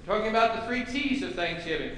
talking about the 3 T's of thanksgiving.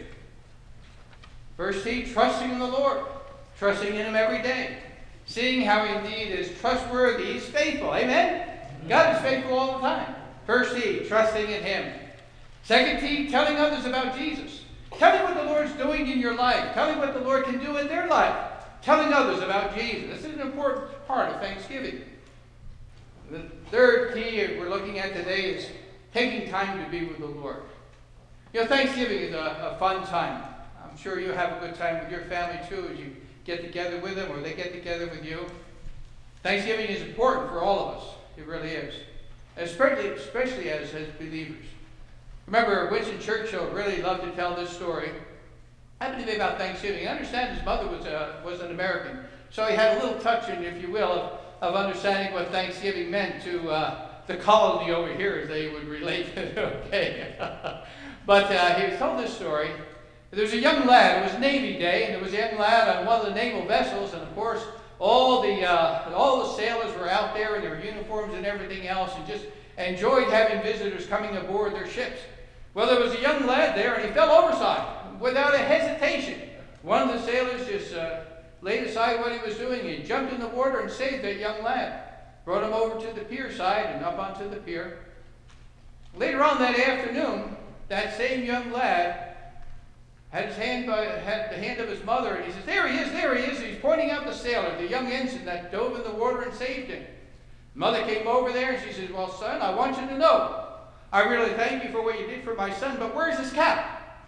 First T, trusting in the Lord. Trusting in Him every day. Seeing how He indeed is trustworthy. He's faithful. Amen? God is faithful all the time. First T, trusting in Him. Second T, telling others about Jesus. Telling what the Lord's doing in your life. Telling what the Lord can do in their life. Telling others about Jesus. This is an important part of Thanksgiving. The third T we're looking at today is taking time to be with the Lord. You know, Thanksgiving is a fun time. I'm sure you have a good time with your family too as you get together with them or they get together with you. Thanksgiving is important for all of us. It really is. Especially as believers. Remember, Winston Churchill really loved to tell this story. Happened to be about Thanksgiving. I understand his mother was an American. So he had a little touch, if you will, of understanding what Thanksgiving meant to the colony over here, as they would relate it. Okay. But he told this story. There was a young lad. It was Navy Day, and there was a young lad on one of the naval vessels, and of course, all the sailors were out there in their uniforms and everything else, and just enjoyed having visitors coming aboard their ships. Well, there was a young lad there, and he fell overside without a hesitation. One of the sailors just laid aside what he was doing. He jumped in the water and saved that young lad. Brought him over to the pier side and up onto the pier. Later on that afternoon, that same young lad had the hand of his mother, and he says, there he is. He's pointing out the sailor, the young ensign that dove in the water and saved him. Mother came over there, and she says, well, son, I want you to know, I really thank you for what you did for my son, but where's his cap?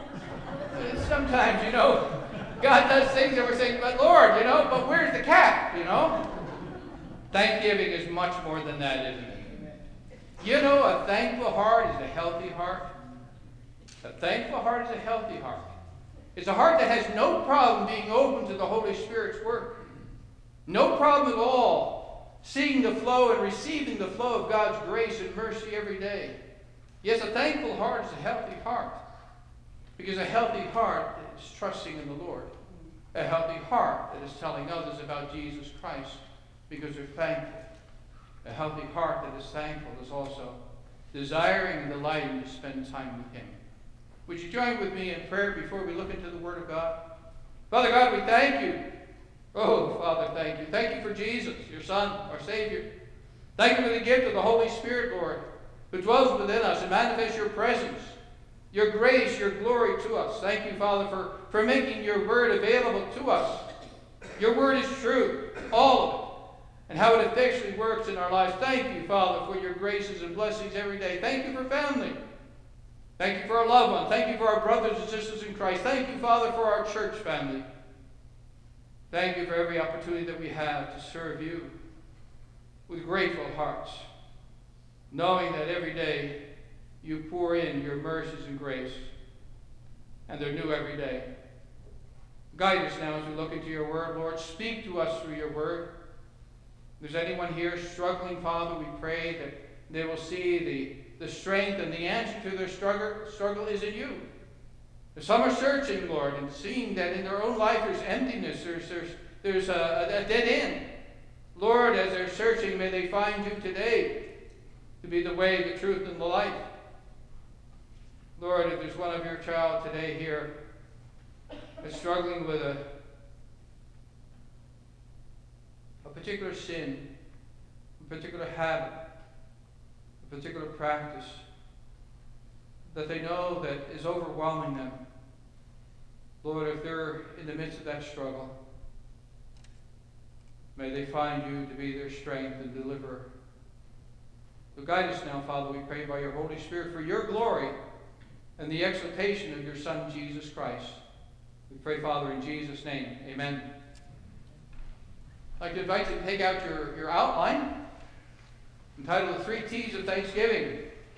Sometimes, God does things that we're saying, but Lord, but where's the cap, Thanksgiving is much more than that, isn't it? A thankful heart is a healthy heart. A thankful heart is a healthy heart. It's a heart that has no problem being open to the Holy Spirit's work. No problem at all seeing the flow and receiving the flow of God's grace and mercy every day. Yes, a thankful heart is a healthy heart. Because a healthy heart is trusting in the Lord. A healthy heart that is telling others about Jesus Christ because they're thankful. A healthy heart that is thankful is also desiring and delighting to spend time with Him. Would you join with me in prayer before we look into the Word of God? Father God, we thank you. Oh, Father, thank you. Thank you for Jesus, your Son, our Savior. Thank you for the gift of the Holy Spirit, Lord, who dwells within us and manifests your presence, your grace, your glory to us. Thank you, Father, for making your Word available to us. Your Word is true, all of it, and how it effectually works in our lives. Thank you, Father, for your graces and blessings every day. Thank you for family. Thank you for our loved ones. Thank you for our brothers and sisters in Christ. Thank you, Father, for our church family. Thank you for every opportunity that we have to serve you with grateful hearts, knowing that every day you pour in your mercies and grace, and they're new every day. Guide us now as we look into your word, Lord. Speak to us through your word. If there's anyone here struggling, Father, we pray that they will see the strength and the answer to their struggle is in you. Some are searching, Lord, and seeing that in their own life there's emptiness, there's a dead end. Lord, as they're searching, may they find you today to be the way, the truth, and the life. Lord, if there's one of your child today here that's struggling with a particular sin, a particular habit, a particular practice that they know that is overwhelming them, Lord, if they're in the midst of that struggle, may they find you to be their strength and deliverer. So guide us now, Father, we pray by your Holy Spirit for your glory and the exaltation of your Son, Jesus Christ. We pray, Father, in Jesus' name. Amen. I'd like to invite you to take out your outline entitled The 3 T's of Thanksgiving.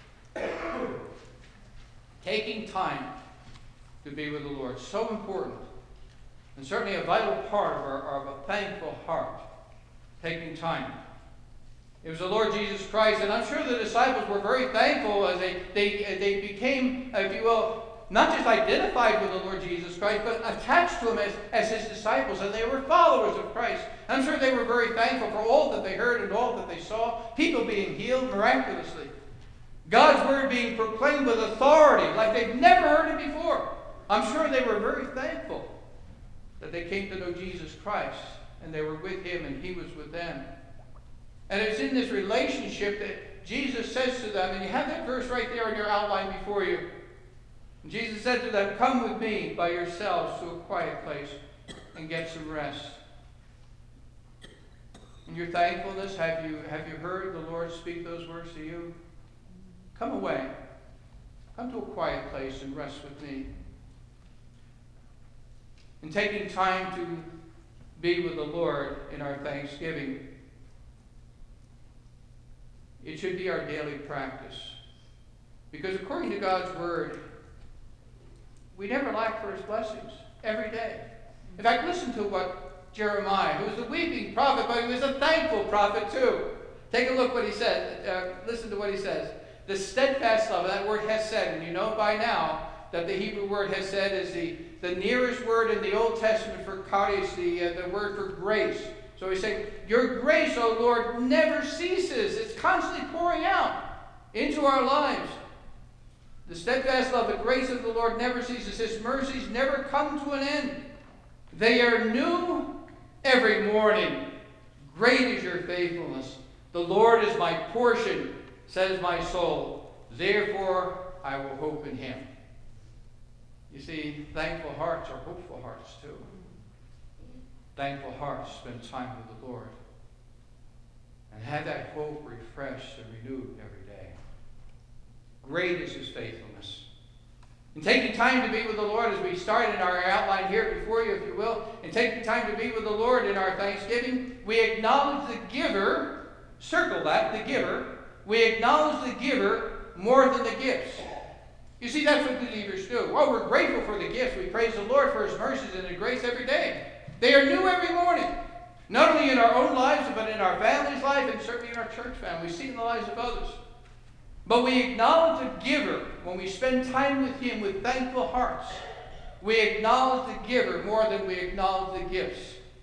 Taking time to be with the Lord. So important. And certainly a vital part of a thankful heart. Taking time. It was the Lord Jesus Christ, and I'm sure the disciples were very thankful as they became, if you will, not just identified with the Lord Jesus Christ, but attached to him as his disciples, and they were followers of Christ. I'm sure they were very thankful for all that they heard and all that they saw, people being healed miraculously. God's word being proclaimed with authority like they've never heard it before. I'm sure they were very thankful that they came to know Jesus Christ and they were with him and he was with them. And it's in this relationship that Jesus says to them, and you have that verse right there in your outline before you. And Jesus said to them, "Come with me by yourselves to a quiet place and get some rest." In your thankfulness, have you heard the Lord speak those words to you? Come away. Come to a quiet place and rest with me. In taking time to be with the Lord in our thanksgiving, it should be our daily practice. Because according to God's word, we never lack for his blessings every day. In fact, listen to what Jeremiah, who was a weeping prophet, but he was a thankful prophet too. Take a look what he said. Listen to what he says. The steadfast love, that word hesed, and you know by now that the Hebrew word hesed is the nearest word in the Old Testament for charis, the word for grace. So he's saying, your grace, O Lord, never ceases. It's constantly pouring out into our lives. The steadfast love, the grace of the Lord never ceases. His mercies never come to an end. They are new every morning. Great is your faithfulness. The Lord is my portion, says my soul. Therefore, I will hope in him. You see, thankful hearts are hopeful hearts too. Thankful hearts spend time with the Lord and have that hope refreshed and renewed every day. Great is his faithfulness. In taking time to be with the Lord, as we start in our outline here before you, if you will, in taking time to be with the Lord in our thanksgiving, we acknowledge the giver, circle that, the giver. We acknowledge the giver more than the gifts. You see, that's what believers do. Well, we're grateful for the gifts. We praise the Lord for his mercies and his grace every day. They are new every morning. Not only in our own lives, but in our family's life and certainly in our church family. We see it in the lives of others. But we acknowledge the giver when we spend time with him with thankful hearts. We acknowledge the giver more than we acknowledge the gifts.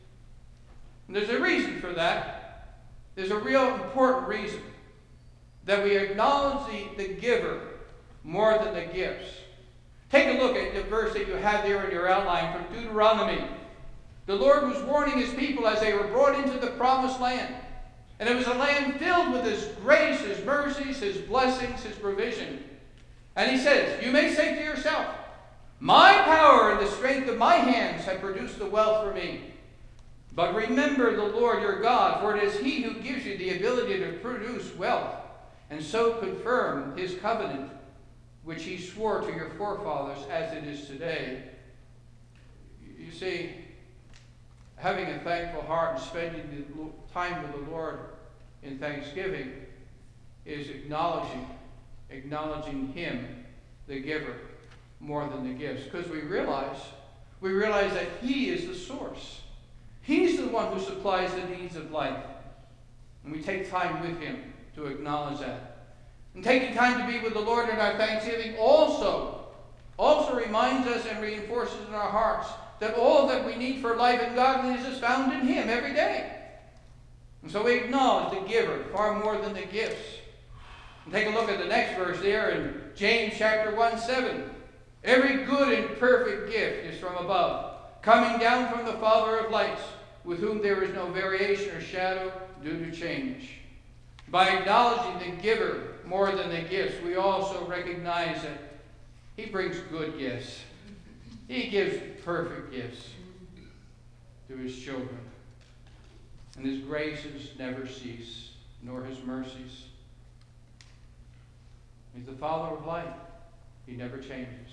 And there's a reason for that. There's a real important reason that we acknowledge the giver more than the gifts. Take a look at the verse that you have there in your outline from Deuteronomy. The Lord was warning his people as they were brought into the promised land. And it was a land filled with his grace, his mercies, his blessings, his provision. And he says, you may say to yourself, my power and the strength of my hands have produced the wealth for me. But remember the Lord your God, for it is he who gives you the ability to produce wealth, and so confirm his covenant, which he swore to your forefathers as it is today. You see, having a thankful heart and spending the time with the Lord in thanksgiving is acknowledging him, the giver, more than the gifts. Because we realize that he is the source. He's the one who supplies the needs of life. And we take time with him to acknowledge that. And taking time to be with the Lord in our thanksgiving also reminds us and reinforces in our hearts that all that we need for life and godliness is found in him every day. And so we acknowledge the giver far more than the gifts. And take a look at the next verse there in James chapter 1:7. Every good and perfect gift is from above, coming down from the Father of lights, with whom there is no variation or shadow due to change. By acknowledging the giver more than the gifts, we also recognize that he brings good gifts. He gives perfect gifts to his children. And his graces never cease, nor his mercies. He's the Father of light. He never changes.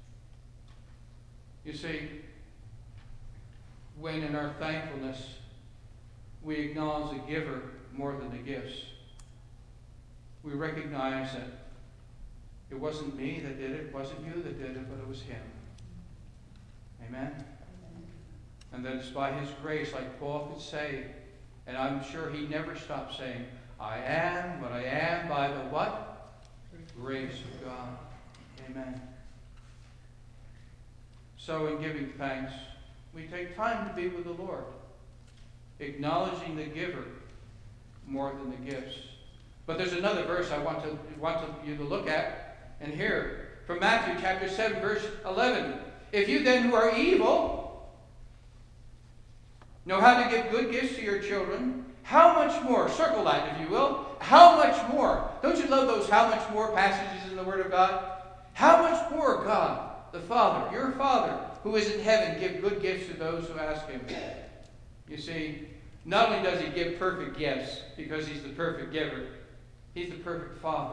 You see, when in our thankfulness we acknowledge the giver more than the gifts, we recognize that it wasn't me that did it, it wasn't you that did it, but it was him. Amen? And that it's by his grace, like Paul could say, and I'm sure he never stopped saying, I am what I am by the what? Grace of God. Amen. So in giving thanks, we take time to be with the Lord, acknowledging the giver more than the gifts. But there's another verse I want you to look at and hear. From Matthew chapter 7, verse 11. If you then who are evil know how to give good gifts to your children, how much more, circle that if you will, how much more? Don't you love those how much more passages in the Word of God? How much more God, the Father, your Father, who is in heaven, give good gifts to those who ask Him? You see, not only does He give perfect gifts because He's the perfect giver, He's the perfect Father.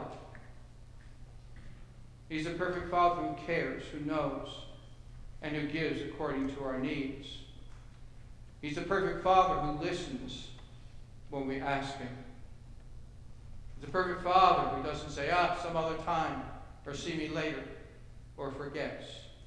He's the perfect Father who cares, who knows, and who gives according to our needs. He's the perfect Father who listens when we ask Him. He's the perfect Father who doesn't say, some other time, or see me later, or forgets.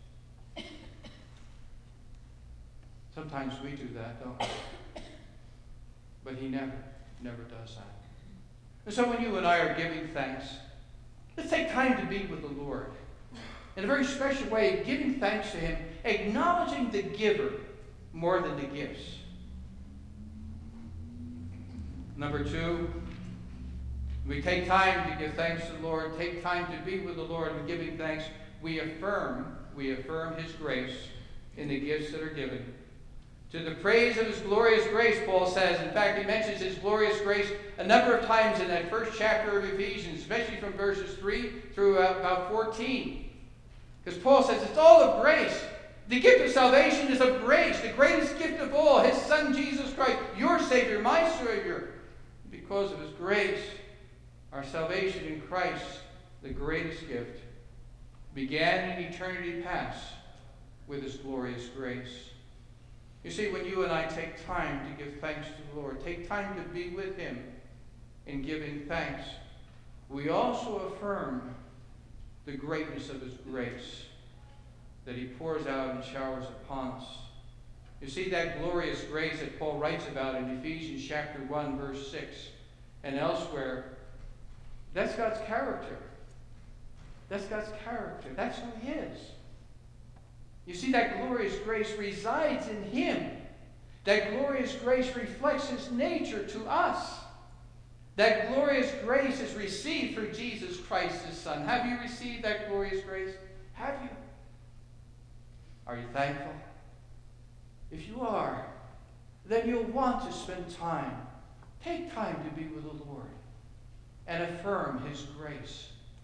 Sometimes we do that, don't we? But He never does that. And so when you and I are giving thanks, let's take time to be with the Lord. In a very special way, giving thanks to Him, acknowledging the giver more than the gifts. Number 2, we take time to give thanks to the Lord, take time to be with the Lord, and giving thanks, we affirm His grace in the gifts that are given. To the praise of His glorious grace, Paul says. In fact, he mentions His glorious grace a number of times in that first chapter of Ephesians, especially from verses 3 through about 14. Because Paul says it's all of grace. The gift of salvation is of grace, the greatest gift of all, His Son Jesus Christ, your Savior, my Savior. Because of His grace, our salvation in Christ, the greatest gift, began in eternity past with His glorious grace. You see, when you and I take time to give thanks to the Lord, take time to be with Him in giving thanks, we also affirm the greatness of His grace that He pours out and showers upon us. You see, that glorious grace that Paul writes about in Ephesians chapter 1, verse 6, and elsewhere, that's God's character. That's God's character. That's who He is. You see, that glorious grace resides in Him. That glorious grace reflects His nature to us. That glorious grace is received through Jesus Christ, His Son. Have you received that glorious grace? Have you? Are you thankful? If you are, then you'll want to spend time. Take time to be with the Lord and affirm His grace.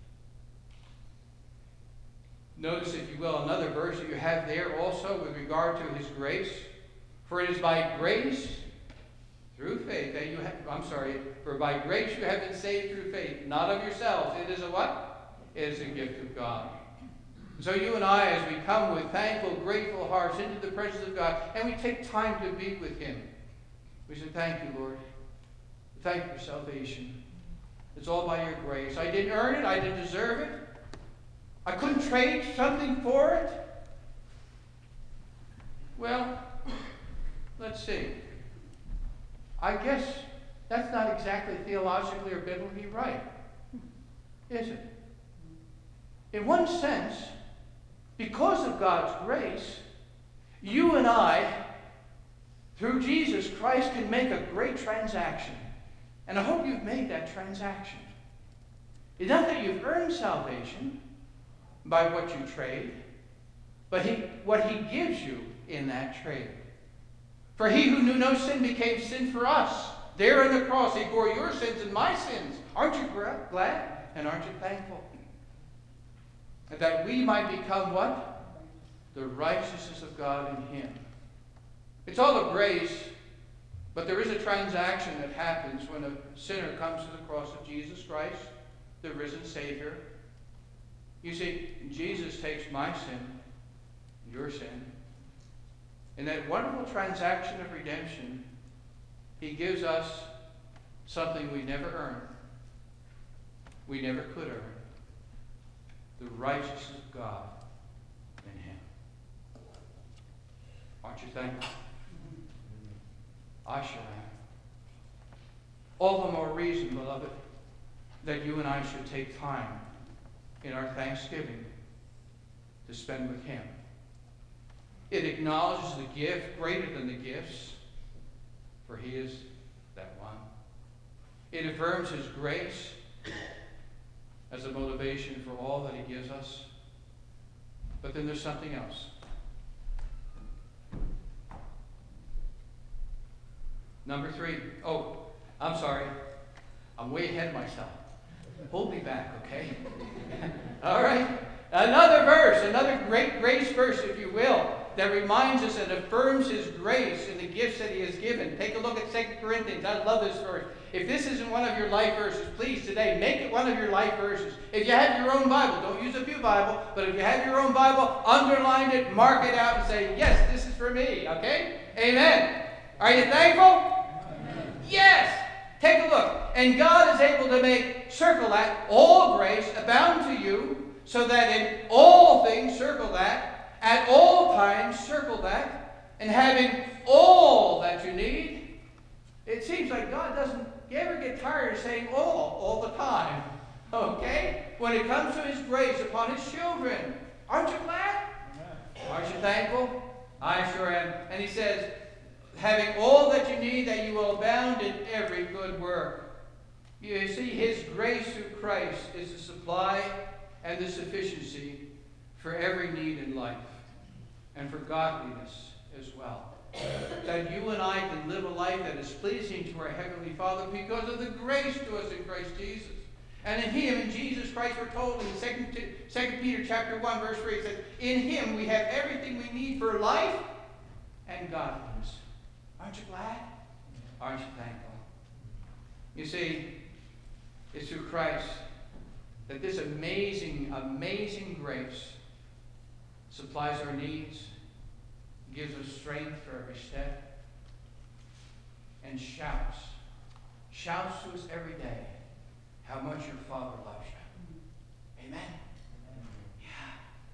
Notice, if you will, another verse that you have there also with regard to His grace. For it is by grace through faith that you have, for by grace you have been saved through faith, not of yourselves. It is a what? It is a gift of God. So you and I, as we come with thankful, grateful hearts into the presence of God, and we take time to be with Him, we say, thank you, Lord. Thank you for salvation. It's all by your grace. I didn't earn it. I didn't deserve it. I couldn't trade something for it. Well, let's see. I guess that's not exactly theologically or biblically right, is it? In one sense, because of God's grace, you and I, through Jesus Christ, can make a great transaction. And I hope you've made that transaction. It's not that you've earned salvation by what you trade, but what He gives you in that trade. For He who knew no sin became sin for us. There on the cross, He bore your sins and my sins. Aren't you glad? And aren't you thankful? That we might become what? The righteousness of God in Him. It's all of grace, but there is a transaction that happens when a sinner comes to the cross of Jesus Christ, the risen Savior. You see, Jesus takes my sin, your sin. In that wonderful transaction of redemption, He gives us something we never earned. We never could earn. The righteousness of God in Him. Aren't you thankful? I sure am. All the more reason, beloved, that you and I should take time in our thanksgiving to spend with Him. It acknowledges the gift greater than the gifts, for He is that one. It affirms His grace as a motivation for all that He gives us. But then there's something else. Number 3. Oh, I'm sorry. I'm way ahead of myself. Hold me back, okay? All right. Another verse, another great grace verse, if you will, that reminds us and affirms His grace in the gifts that He has given. Take a look at 2 Corinthians. I love this verse. If this isn't one of your life verses, please today make it one of your life verses. If you have your own Bible, don't use a Pew Bible, but if you have your own Bible, underline it, mark it out, and say, yes, this is for me, okay? Amen. Are you thankful? Amen. Yes. Take a look. And God is able to make, circle that, all grace abound to you, so that in all things, circle that, at all times, circle that, and having all that you need. It seems like God doesn't, you ever get tired of saying all the time? Okay? When it comes to His grace upon His children. Aren't you glad? Amen. Aren't you thankful? I sure am. And He says, having all that you need, that you will abound in every good work. You see, His grace through Christ is the supply and the sufficiency for every need in life, and for godliness as well. That you and I can live a life that is pleasing to our Heavenly Father because of the grace to us in Christ Jesus. And in Him, in Jesus Christ, we're told in 2 Peter chapter 1, verse 3, it says, in Him we have everything we need for life and godliness. Aren't you glad? Aren't you thankful? You see, it's through Christ that this amazing, amazing grace supplies our needs, gives us strength for every step, and shouts to us every day how much your Father loves you. Amen? Yeah.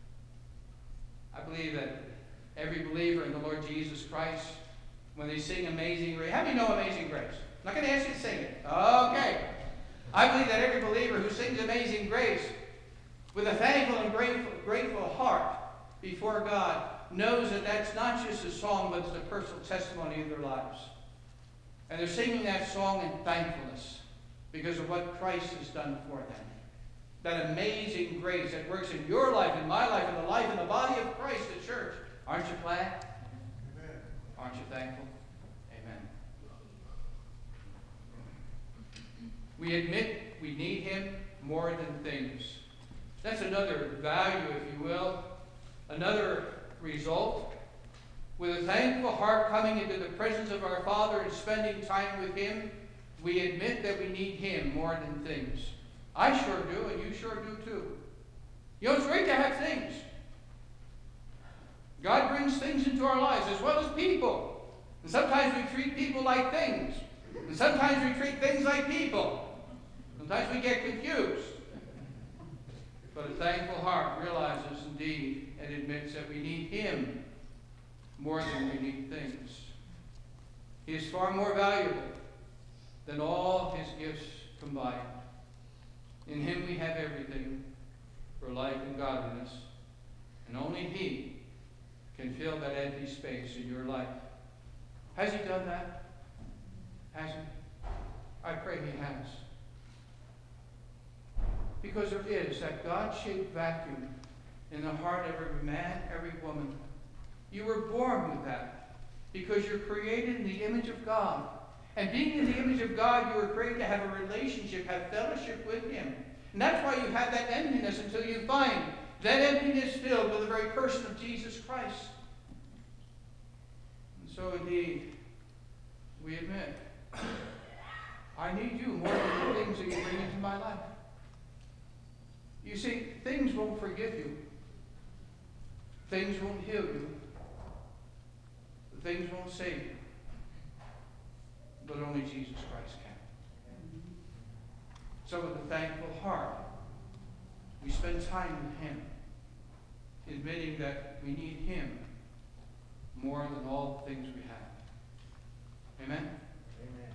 I believe that every believer in the Lord Jesus Christ, when they sing Amazing Grace, how many know Amazing Grace? I'm not going to ask you to sing it. Okay. I believe that every believer who sings Amazing Grace with a thankful and grateful heart before God knows that that's not just a song, but it's a personal testimony of their lives. And they're singing that song in thankfulness because of what Christ has done for them. That amazing grace that works in your life, in my life, in the life, in the body of Christ, the church. Aren't you glad? Amen. Aren't you thankful? Amen. We admit we need Him more than things. That's another value, if you will, another result. With a thankful heart coming into the presence of our Father and spending time with Him, we admit that we need Him more than things. I sure do, and you sure do too. You know, it's great to have things. God brings things into our lives as well as people. And sometimes we treat people like things. And sometimes we treat things like people. Sometimes we get confused. But a thankful heart realizes indeed and admits that we need Him more than we need things. He is far more valuable than all His gifts combined. In Him we have everything for life and godliness, and only He can fill that empty space in your life. Has He done that? Has He? I pray He has. Because there is that God-shaped vacuum in the heart of every man, every woman. You were born with that because you're created in the image of God. And being in the image of God, you were created to have a relationship, have fellowship with Him. And that's why you have that emptiness until you find that emptiness filled with the very person of Jesus Christ. And so indeed, we admit, I need you more than the things that you bring into my life. You see, things won't forgive you. Things won't heal you. Things won't save you. But only Jesus Christ can. So with a thankful heart, we spend time with Him, admitting that we need Him more than all the things we have. Amen? Amen.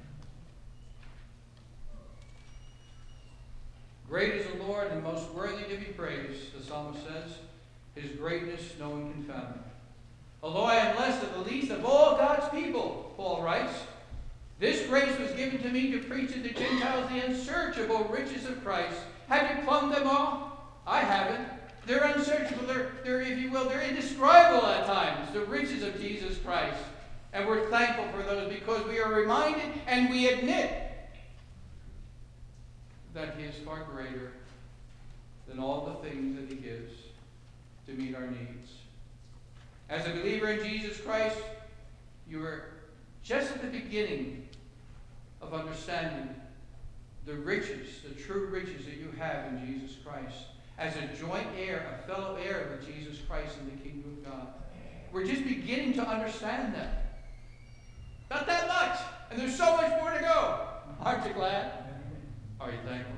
Great is the Lord and most worthy to be praised, the psalmist says. His greatness no one can fathom. Although I am less of the least of all God's people, Paul writes, This grace was given to me to preach to the Gentiles the unsearchable riches of Christ. Have you plumbed them all? I haven't. They're unsearchable. They're, if you will, they're indescribable at times, the riches of Jesus Christ. And we're thankful for those because we are reminded and we admit that He is far greater than all the things that He gives to meet our needs. As a believer in Jesus Christ, you are just at the beginning of understanding the riches, the true riches that you have in Jesus Christ. As a joint heir, a fellow heir with Jesus Christ in the kingdom of God. We're just beginning to understand that. Not that much. And there's so much more to go. Aren't you glad? Are you thankful?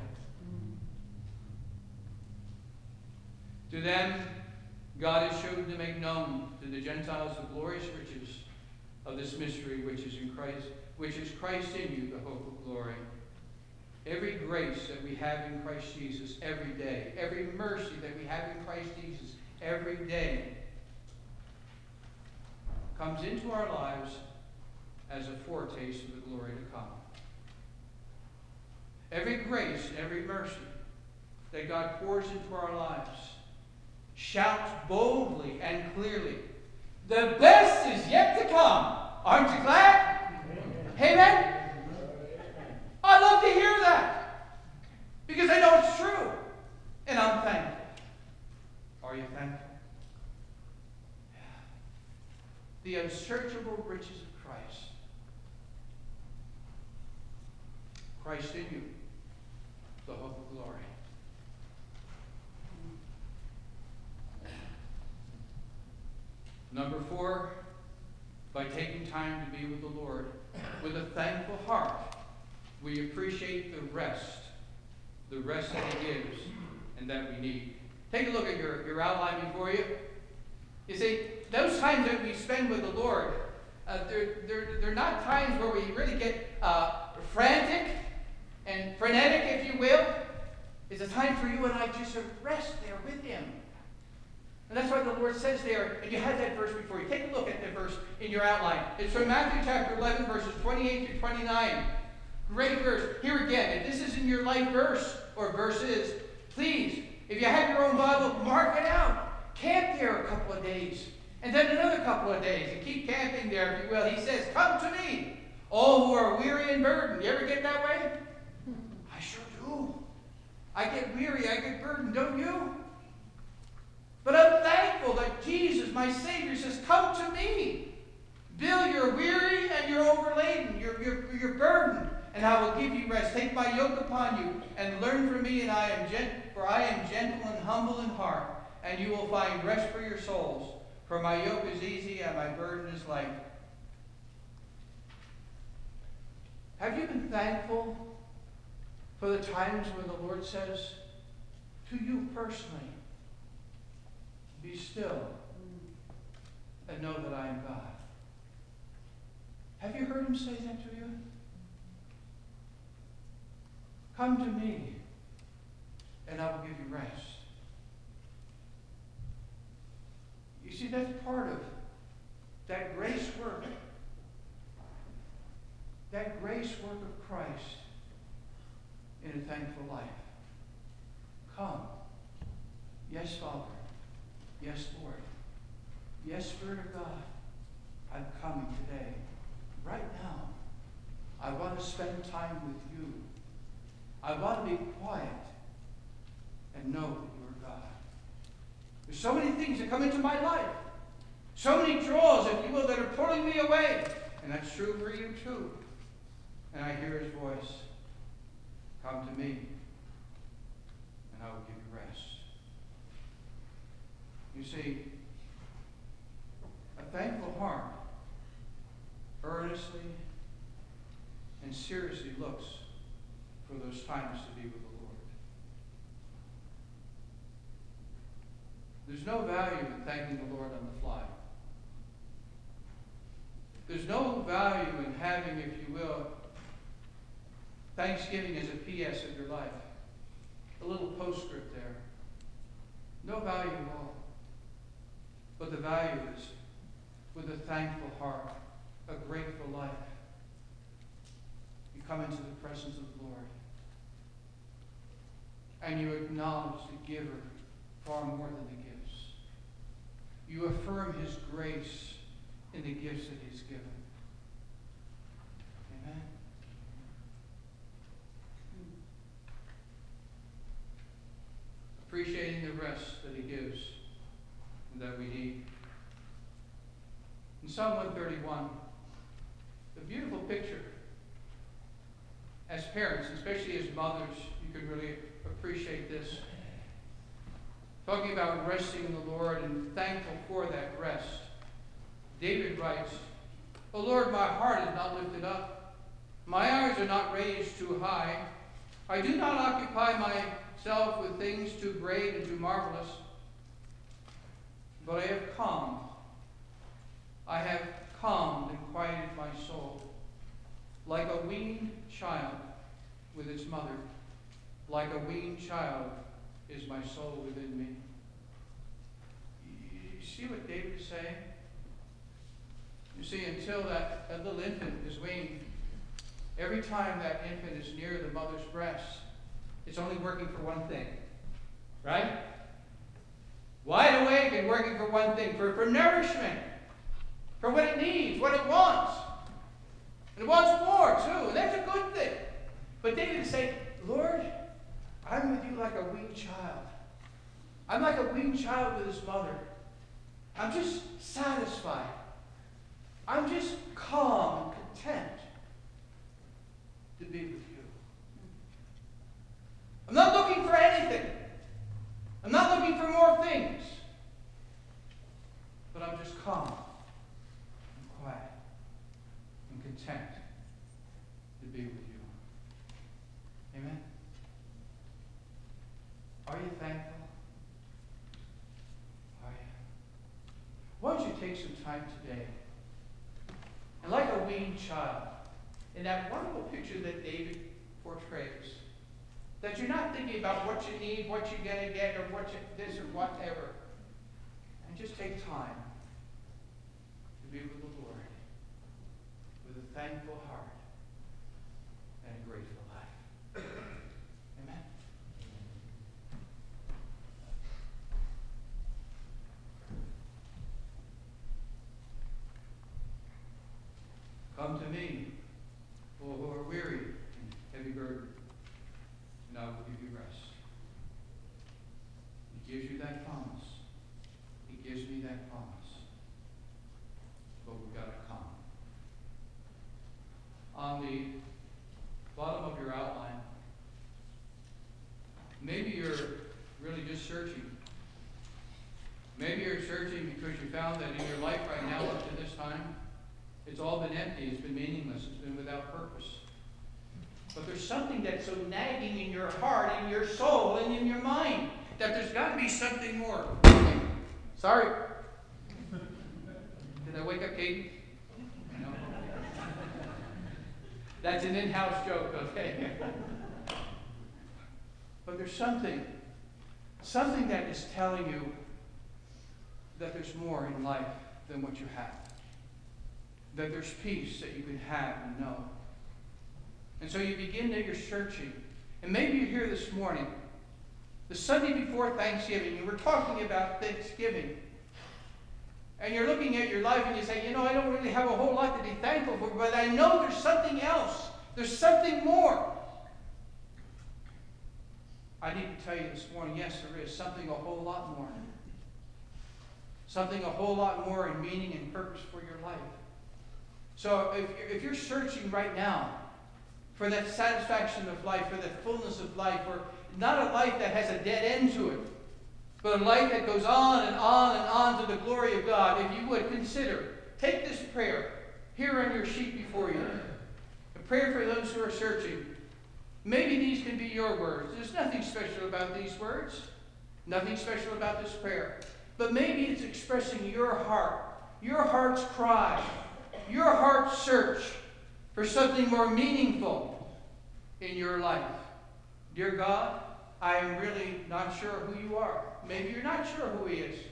To them, God has chosen to make known to the Gentiles the glorious riches of this mystery which is in Christ, which is Christ in you, the hope of glory. Every grace that we have in Christ Jesus every day, every mercy that we have in Christ Jesus every day, comes into our lives as a foretaste of the glory to come. Every grace and every mercy that God pours into our lives shouts boldly and clearly, the best is yet to come. Aren't you glad? Amen? I love to hear that because I know it's true and I'm thankful. Are you thankful? Yeah. The unsearchable riches of Christ. Christ in you, the hope of glory. Number 4, by taking time to be with the Lord with a thankful heart, we appreciate the rest that He gives and that we need. Take a look at your outline before you. You see, those times that we spend with the Lord, they're not times where we really get frantic and frenetic, if you will. It's a time for you and I just to rest there with Him. And that's why the Lord says there, and you had that verse before you. Take a look at the verse in your outline. It's from Matthew chapter 11, verses 28 to 29. Great verse. Here again, if this isn't your life verse or verses, please, if you have your own Bible, mark it out. Camp there a couple of days. And then another couple of days. And keep camping there, if you will. He says, come to me, all who are weary and burdened. You ever get that way? I sure do. I get weary, I get burdened, don't you? But I'm thankful that Jesus, my Savior, says, come to me. Bill, you're weary and you're overladen. You're burdened, and I will give you rest. Take my yoke upon you and learn from me, for I am gentle and humble in heart, and you will find rest for your souls. For my yoke is easy and my burden is light. Have you been thankful for the times when the Lord says to you personally, be still and know that I am God? Have you heard Him say that to you? Come to me and I will give you rest. You see, that's part of that grace work. That grace work of Christ in a thankful life. Come. Yes, Father. Yes, Lord. Yes, Spirit of God. I'm coming today. Right now. I want to spend time with you. I want to be quiet and know that you are God. There's so many things that come into my life. So many draws, if you will, that are pulling me away. And that's true for you too. And I hear His voice. Come to me, and I will give you rest. You see, a thankful heart earnestly and seriously looks for those times to be with the Lord. There's no value in thanking the Lord on the fly. There's no value in having, if you will, Thanksgiving as a PS of your life. A little postscript there. No value at all. But the value is with a thankful heart, a grateful life. come into the presence of the Lord. And you acknowledge the giver far more than the gifts. You affirm his grace in the gifts that he's given. Amen. Appreciating the rest that he gives and that we need. In Psalm 131, a beautiful picture. As parents, especially as mothers, you can really appreciate this. Talking about resting in the Lord and thankful for that rest. David writes, O Lord, my heart is not lifted up. My eyes are not raised too high. I do not occupy myself with things too great and too marvelous. But I have calmed. I have calmed and quieted my soul. Like a weaned child with its mother. Like a weaned child is my soul within me. You see what David is saying? You see, until that little infant is weaned, every time that infant is near the mother's breast, it's only working for one thing. Right? Wide awake and working for one thing, for nourishment, for what it needs, what it wants. And it wants more, too. And that's a good thing. But David is saying, Lord, I'm with you like a weaned child. I'm like a weaned child with his mother. I'm just satisfied. I'm just calm and content to be with you. I'm not looking for anything. I'm not looking for more things. But I'm just calm and quiet and content to be with you. Amen? Are you thankful? Are you? Why don't you take some time today and like a weaned child, in that wonderful picture that David portrays, that you're not thinking about what you need, what you're going to get, or what this or whatever. And just take time to be with the Lord with a thankful heart and a grateful life. Amen. Come to me, all who are weary and heavy burdened, and I will give you rest. He gives you that promise. He gives me that promise. But we've got to come. On the bottom of your outline, maybe you're really just searching. Maybe you're searching because you found that in your life right now up to this time, it's all been empty, it's been meaningless, it's been without purpose. But there's something that's so nagging in your heart, in your soul, and in your mind, that there's got to be something more. Sorry. Did I wake up Katie? No. That's an in-house joke, okay? But there's something that is telling you that there's more in life than what you have. That there's peace that you can have and know. And so you begin your searching. And maybe you're here this morning, the Sunday before Thanksgiving, and we're talking about Thanksgiving. And you're looking at your life and you say, I don't really have a whole lot to be thankful for, but I know there's something else. There's something more. I need to tell you this morning, yes, there is something a whole lot more. Something a whole lot more in meaning and purpose for your life. So if you're searching right now for that satisfaction of life, for that fullness of life, or not a life that has a dead end to it, but a life that goes on and on and on to the glory of God, if you would consider, take this prayer here on your sheet before you. A prayer for those who are searching. Maybe these can be your words. There's nothing special about these words. Nothing special about this prayer. But maybe it's expressing your heart, your heart's cry, your heart's search for something more meaningful in your life. Dear God, I am really not sure who you are. Maybe you're not sure who he is.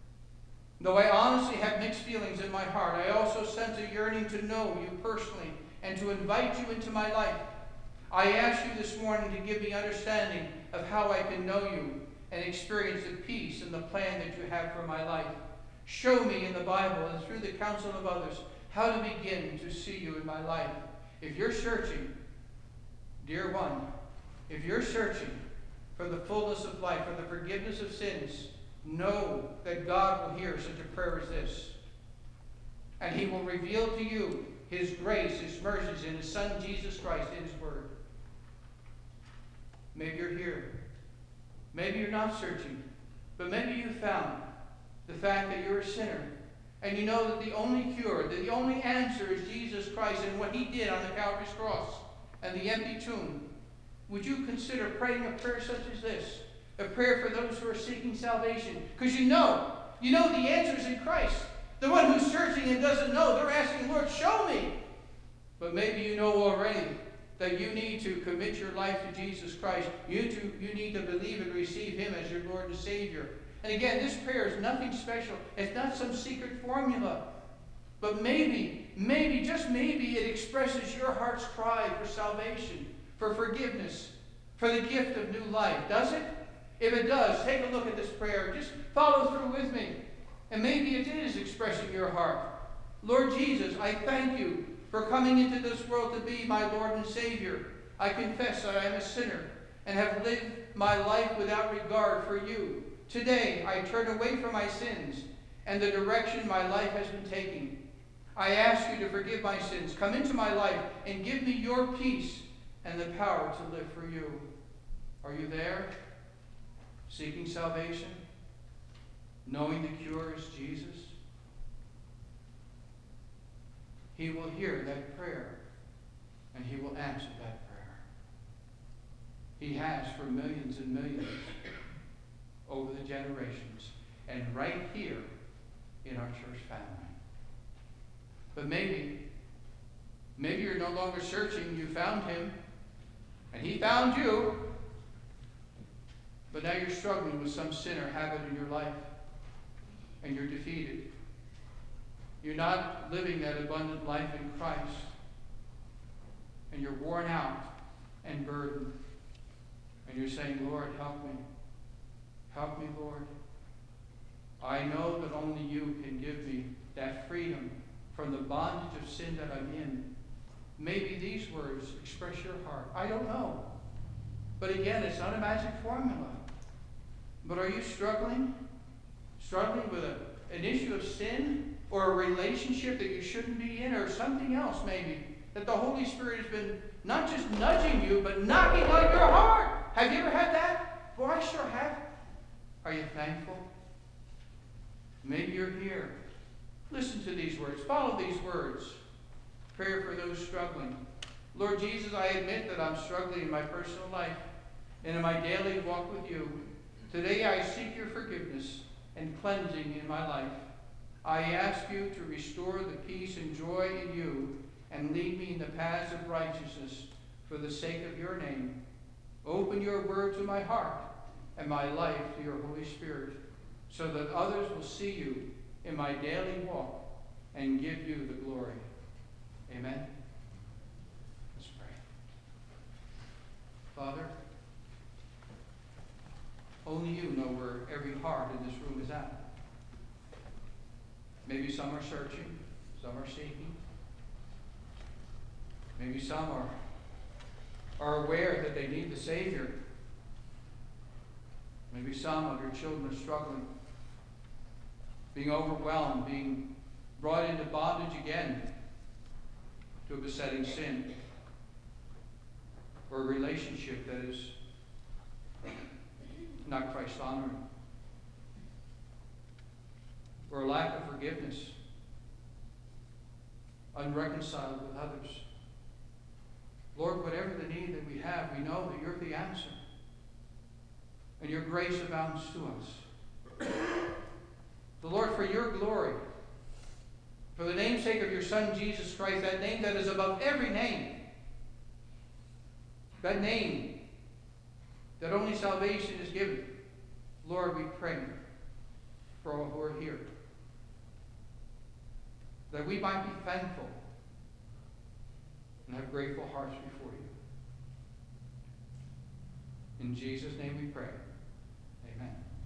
Though I honestly have mixed feelings in my heart, I also sense a yearning to know you personally and to invite you into my life. I ask you this morning to give me understanding of how I can know you and experience the peace and the plan that you have for my life. Show me in the Bible and through the counsel of others how to begin to see you in my life. If you're searching, dear one, if you're searching for the fullness of life, for the forgiveness of sins, know that God will hear such a prayer as this. And he will reveal to you his grace, his mercies, in his Son Jesus Christ in his word. Maybe you're here. Maybe you're not searching. But maybe you found the fact that you're a sinner. And you know that the only cure, that the only answer is Jesus Christ and what he did on the Calvary's cross and the empty tomb. Would you consider praying a prayer such as this? A prayer for those who are seeking salvation. Because you know the answer is in Christ. The one who's searching and doesn't know, they're asking, Lord, show me. But maybe you know already that you need to commit your life to Jesus Christ. You need to believe and receive him as your Lord and Savior. And again, this prayer is nothing special. It's not some secret formula. But maybe, just maybe, it expresses your heart's cry for salvation, for forgiveness, for the gift of new life. Does it? If it does, take a look at this prayer. Just follow through with me. And maybe it is expressing your heart. Lord Jesus, I thank you for coming into this world to be my Lord and Savior. I confess that I am a sinner and have lived my life without regard for you. Today, I turn away from my sins and the direction my life has been taking. I ask you to forgive my sins, come into my life, and give me your peace and the power to live for you. Are you there? Seeking salvation? Knowing the cure is Jesus? He will hear that prayer, and he will answer that prayer. He has for millions and millions over the generations, and right here in our church family. But maybe you're no longer searching. You found him, and he found you, but now you're struggling with some sin or habit in your life, and you're defeated. You're not living that abundant life in Christ, and you're worn out and burdened, and you're saying, Lord, help me. Help me, Lord. I know that only you can give me that freedom from the bondage of sin that I'm in. Maybe these words express your heart. I don't know. But again, it's not a magic formula. But are you struggling? Struggling with an issue of sin? Or a relationship that you shouldn't be in? Or something else maybe that the Holy Spirit has been not just nudging you, but knocking on your heart? Have you ever had that? Well, I sure have. Are you thankful? Maybe you're here. Listen to these words. Follow these words. Prayer for those struggling. Lord Jesus, I admit that I'm struggling in my personal life and in my daily walk with you. Today I seek your forgiveness and cleansing in my life. I ask you to restore the peace and joy in you and lead me in the paths of righteousness for the sake of your name. Open your word to my heart and my life to your Holy Spirit, so that others will see you in my daily walk and give you the glory. Amen. Let's pray. Father, only you know where every heart in this room is at. Maybe some are searching, some are seeking. Maybe some are aware that they need the Savior. Maybe some of your children are struggling, being overwhelmed, being brought into bondage again to a besetting sin, or a relationship that is not Christ-honoring, or a lack of forgiveness, unreconciled with others. Lord, whatever the need that we have, we know that you're the answer. And your grace abounds to us. The Lord, for your glory, for the namesake of your Son, Jesus Christ, that name that is above every name, that name that only salvation is given, Lord, we pray for all who are here, that we might be thankful and have grateful hearts before you. In Jesus' name we pray.